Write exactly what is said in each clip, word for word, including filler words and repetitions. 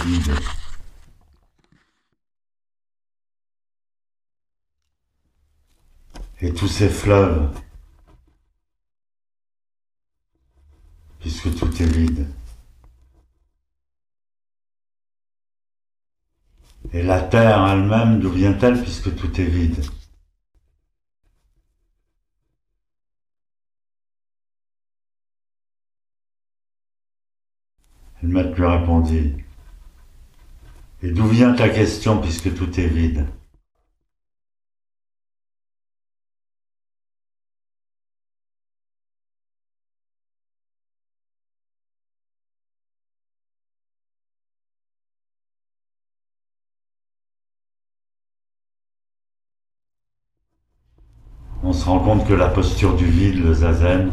vide. Et tous ces fleuves, puisque tout est vide. Et la terre elle-même, d'où vient-elle, puisque tout est vide? Le maître lui répondit: et d'où vient ta question, puisque tout est vide? On se rend compte que la posture du vide, le zazen,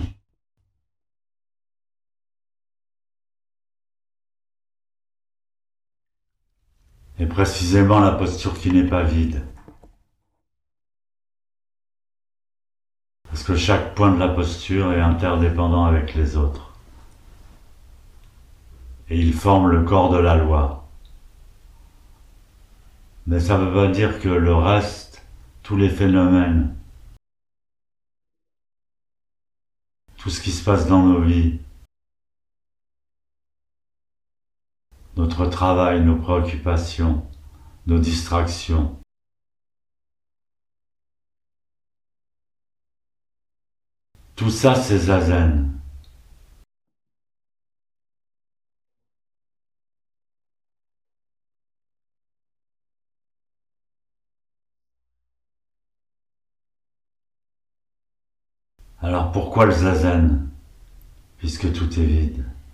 est précisément la posture qui n'est pas vide. Parce que chaque point de la posture est interdépendant avec les autres. Et ils forment le corps de la loi. Mais ça ne veut pas dire que le reste, tous les phénomènes, tout ce qui se passe dans nos vies, notre travail, nos préoccupations, nos distractions, tout ça c'est zazen. Alors pourquoi le zazen, puisque tout est vide?